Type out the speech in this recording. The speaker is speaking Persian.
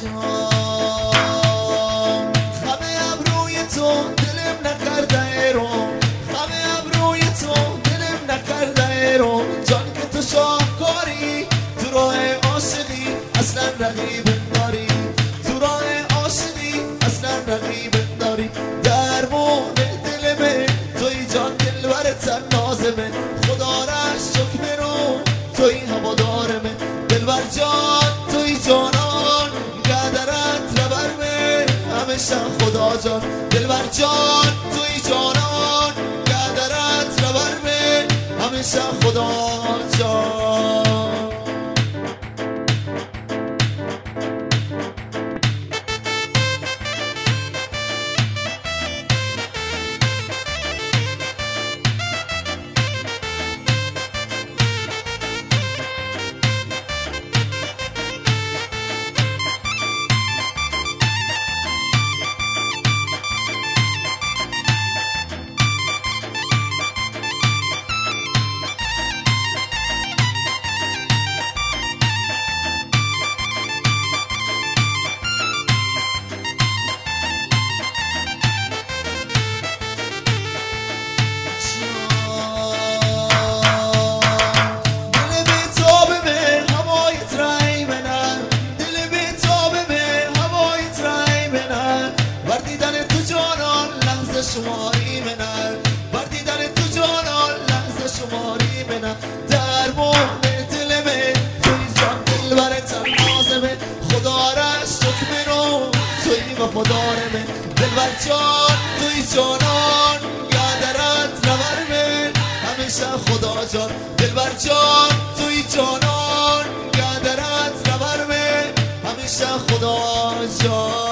جان خم ابروی تو دلم نکرده رو، خم ابروی تو دلم نکرده رو، جان که تو شاهکاری تو راه عاشقی اصلا رقیب داری، تو راه عاشقی اصلا رقیب داری، درمون دل من توی جان دلبر تنازمه، خدا را شکر رو توی هوادار من، دلبر جان توی جانان قدرت ربر من همیشه خدا جان، دلبر جان توی جانان قدرت ربر من همیشه خدا جان. شماری منن بر دیدن تو جانان لحظه شماری منن، درمون دل من توی جان دلبر تنازمه، خدا را شکر رو توی وفادار من، دلبر جان توی جانان قدرت نبر من همیشه خدا جان، دلبر جان توی جانان قدرت نبر من همیشه خدا جان.